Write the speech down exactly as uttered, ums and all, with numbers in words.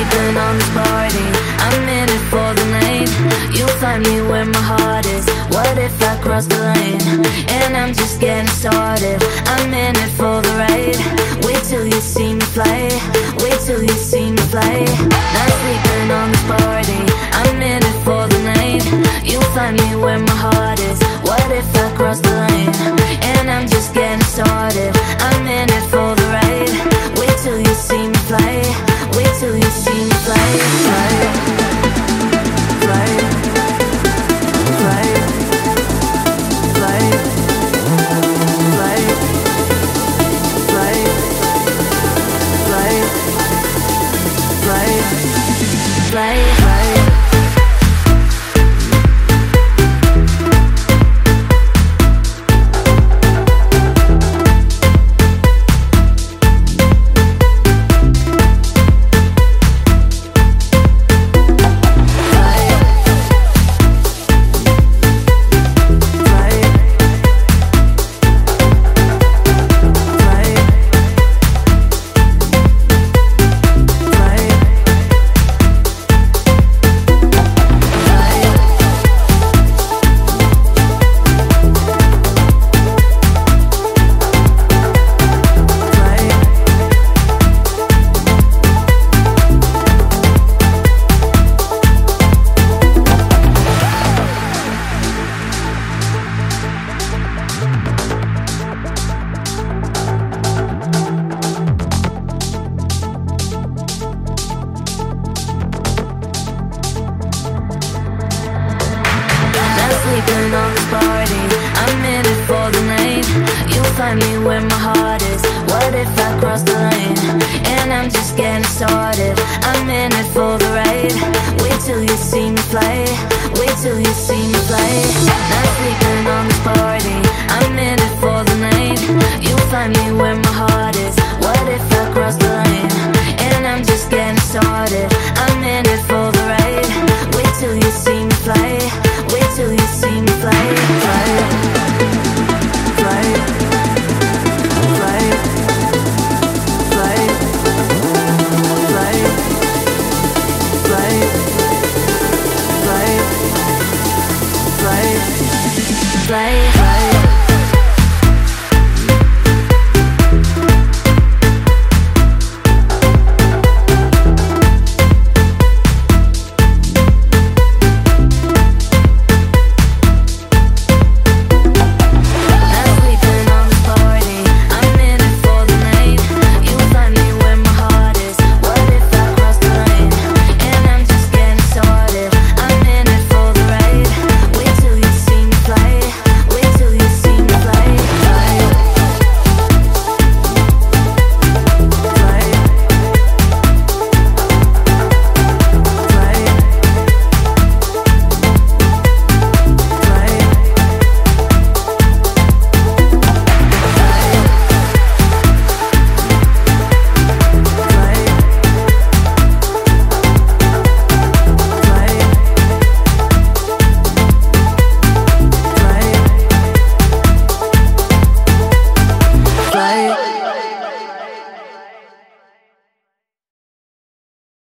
sleeping on this party. I'm in it for the night. You'll find me where my heart is. What if I cross the line? And I'm just getting started. I'm in it for the ride. Wait till you see me fly. Wait till you see me fly. Not sleeping on this party. I'm in it for the night. You'll find me where my heart is. What if I cross the line? And I'm just getting started. I'm in it for the ride. Wait till you see me fly. Wait till you see me fly. Fly, fly, fly, fly, fly, fly, fly, fly, fly, fly. Sleeping on this party. I'm in it for the night. You'll find me where my heart is. What if I cross the line? And I'm just getting started. I'm in it for the ride. Wait till you see me fly. Wait till you see me fly. Not sleeping on this party. I'm in it for the night. You'll find me where my heart is.